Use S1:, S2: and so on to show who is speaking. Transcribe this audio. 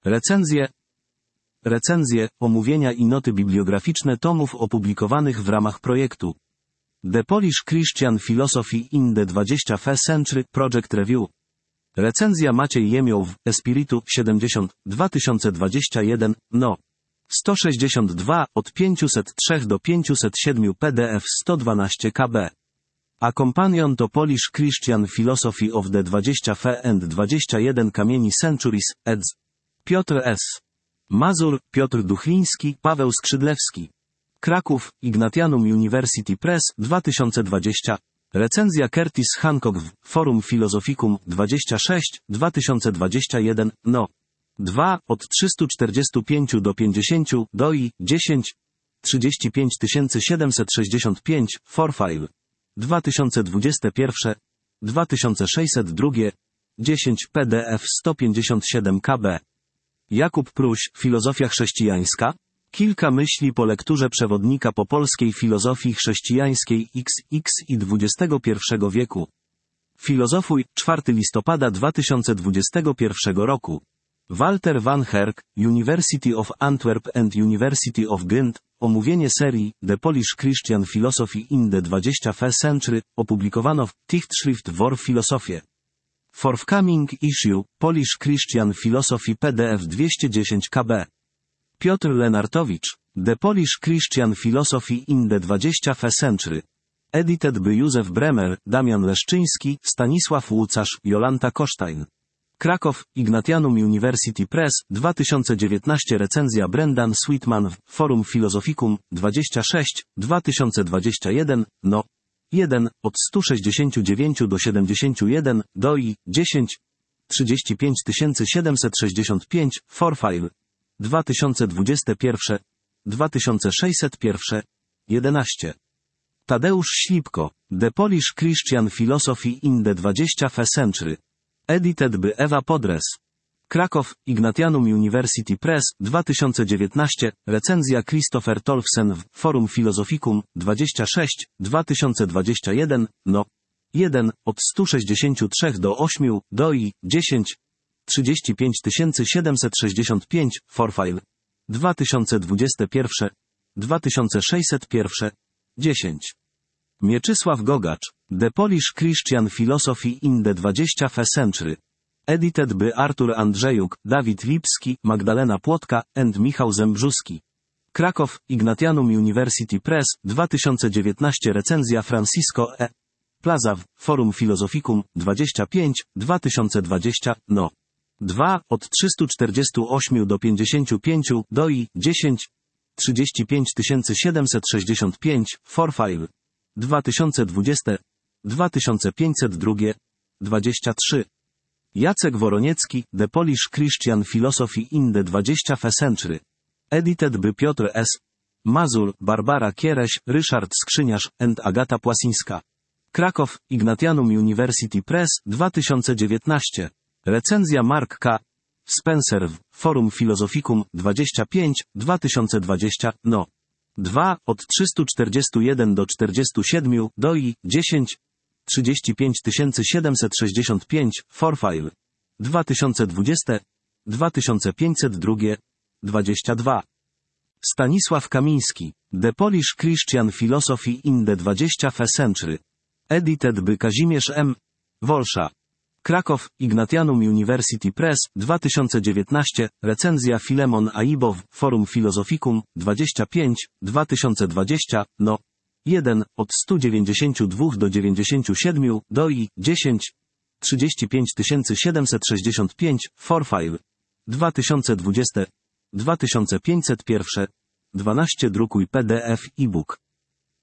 S1: Recenzje, omówienia i noty bibliograficzne tomów opublikowanych w ramach projektu The Polish Christian Philosophy in the 21st Century Project Review. Recenzja Maciej Jemioł, Espiritu 70, 2021, no. 162, od 503 do 507 PDF 112 KB. Companion to Polish Christian Philosophy of the 20th and 21 Kamieni Centuries, eds. Piotr S. Mazur, Piotr Duchliński, Paweł Skrzydlewski. Kraków, Ignatianum University Press, 2020. Recenzja Curtis Hancock w Forum Philosophicum 26, 2021, no. 2, od 345 do 50, doi, 10, 35765, forfile. 2021, 2602, 10 PDF 157 KB. Jakub Pruś, Filozofia chrześcijańska? Kilka myśli po lekturze przewodnika po polskiej filozofii chrześcijańskiej XX i XXI wieku. Filozofuj, 4 listopada 2021 roku. Walter van Herk, University of Antwerp and University of Ghent, omówienie serii The Polish Christian Philosophy in the 21st Century, opublikowano w Tichtschrift voor Filosofie. Forthcoming issue, Polish Christian Philosophy PDF 210 KB. Piotr Lenartowicz, The Polish Christian Philosophy in the 21st Century. Edited by Józef Bremer, Damian Leszczyński, Stanisław Łucasz, Jolanta Kosztajn. Kraków, Ignatianum University Press, 2019. Recenzja Brendan Sweetman w Forum Philosophicum 26, 2021, no. 1, od 169 do 71, doi, 10, 35765, forfile. 2021, 2601, 11. Tadeusz Ślipko, The Polish Christian Philosophy in the 21st Century. Edited by Ewa Podres. Kraków, Ignatianum University Press, 2019, recenzja Christopher Tolfsen w Forum Philosophicum 26, 2021, no. 1, od 163 do 8, doi, 10, 35765, forfile. 2021, 2601, 10. Mieczysław Gogacz, The Polish Christian Philosophy in the 21st Century. Edited by Artur Andrzejuk, Dawid Lipski, Magdalena Płotka and Michał Zembrzuski. Kraków, Ignatianum University Press, 2019. Recenzja Francisco E. Plaza w Forum Philosophicum 25, 2020, no. 2, od 348 do 55, doi, 10, 35765, forfile. 2020, 2502, 23. Jacek Woroniecki, The Polish Christian Philosophy in the 21st Century. Edited by Piotr S. Mazur, Barbara Kiereś, Ryszard Skrzyniarz and Agata Płasińska. Kraków, Ignatianum University Press, 2019. Recenzja Mark K. Spencer w Forum Philosophicum 25, 2020, no. 2, od 341 do 47, doi, 10, 35765, forfile. 2020, 2502, 22. Stanisław Kamiński, The Polish Christian Philosophy in the 21st Century. Edited by Kazimierz M. Wolsza. Kraków, Ignatianum University Press, 2019, recenzja Filemon Aibo w Forum Philosophicum 25, 2020, no. 1, od 192 do 97, doi, 10, 35765, forfile. 2020, 2501, 12 drukuj PDF e-book.